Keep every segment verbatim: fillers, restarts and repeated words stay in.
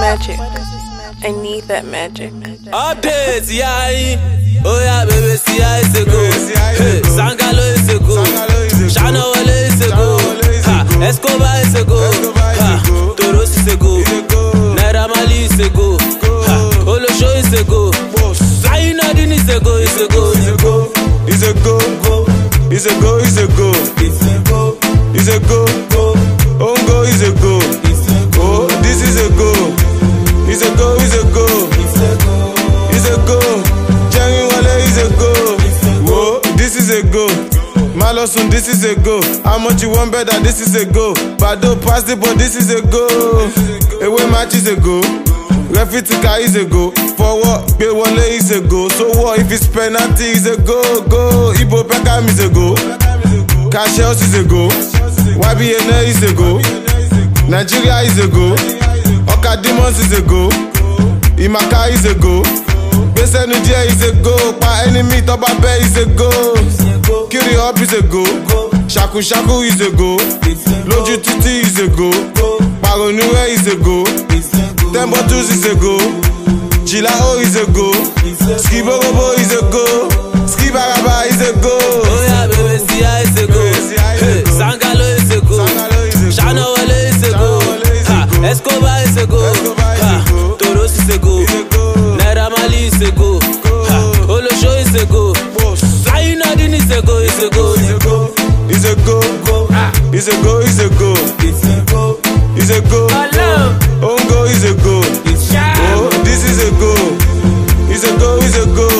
magic? I need that magic. Updates, yeah. Oh yeah, baby, see how it's a go. Hey, Sangalo is a go. Shana Wale is a go. Ha, Escobar is a go. Ha, Toros is a go. Naira Marley is a go. Ha, Olosho is a go. Flying Nadine is a go. Is a go. Is a go. Is a go. Is a go. Is a go. Is a go. Ongo is a go. Oh, this is a go. Is a go. Is a go. Is a go. Jerry Wale is a go. Whoa, this is a go. Malosun, this is a go. How much you want better? This is a go. Bado pass the but this is a go. Away match is a go. Refitika is a go. Forward, Be Wale is a go. So what if it's penalty is a go? Go. Ibo Pekam is a go. Cash is a go. Y B N A is a go. Nigeria is a go. Oka Demons is a go. Imaka is a go. Bese Nigeria is a go. Pa enemy Toba Bay is a go. Kiri up is a go. Shaku Shaku is a go. Loju Titi is a go. Paronue is a go. Tembo Tools is a go. Chilao is a go. Skiborobo is a go. Skibaraba is a go. Oh yeah, baby, see how it's a go. Hey, Sangalo is a go. Shana Wale is a go. Ha, Escobar is a go. Ha, Toros is a go. Naira Marley is a go. Ha, Olosho is a go. Flying Nadine is a go. Is a go. Is a go. Is a go. Is a go. Is a go. Ongo is a go. Oh, this is a go. Is a go. Is a go.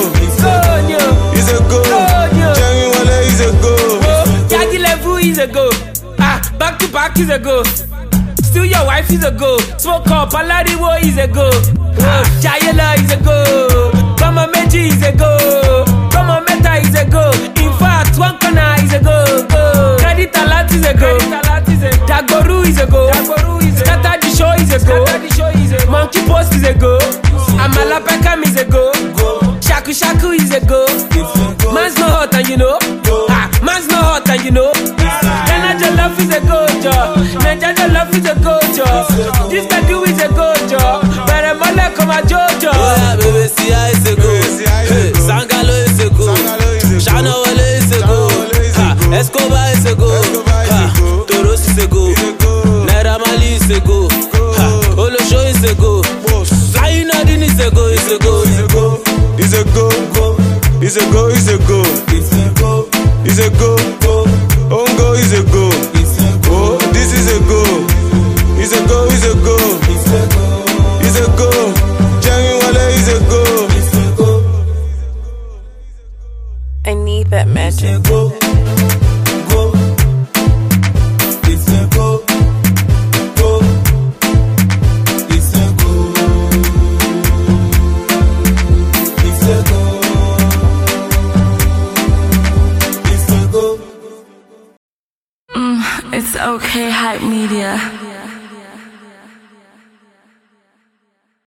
Is a go. Jerry Wale is a go. Yagi Levu is a go. Ah, back to back is a go. Still your wife is a go. Smoke up, Alariwo is a go. Ah, Jayela is a go. Mama Meji is a go. Mama Meta is a go. In fact, one corner is a go. Go. Credit Alat is a go. Dagboru is a go. Scatter the show is a go. Monkey Post is a go. Amala Pekam is a go. Shaku Shaku is a go. Man's no hot and you know. Ah, man's no hot and you know. Naja love is a go job. Naja love is a go job. This guy do is a go job. But I'm all like my Jojo. Oh yeah, baby, see how it's a go. Hey, Sangalo is a go. Shana Wale is a go. Ha, Escobar is a go. Ha, Toros is a go. Naira Marley is a go. Ha, Olosho is a go. Flying Nadine is a go. Is a go. Is a go. Is a go. Is a go. Is a go. Ongo is a go. Oh, this is a go. Is a go. Is a go. Is a go. Jerry Wale is a go. I need that magic. It's okay, Hype Media.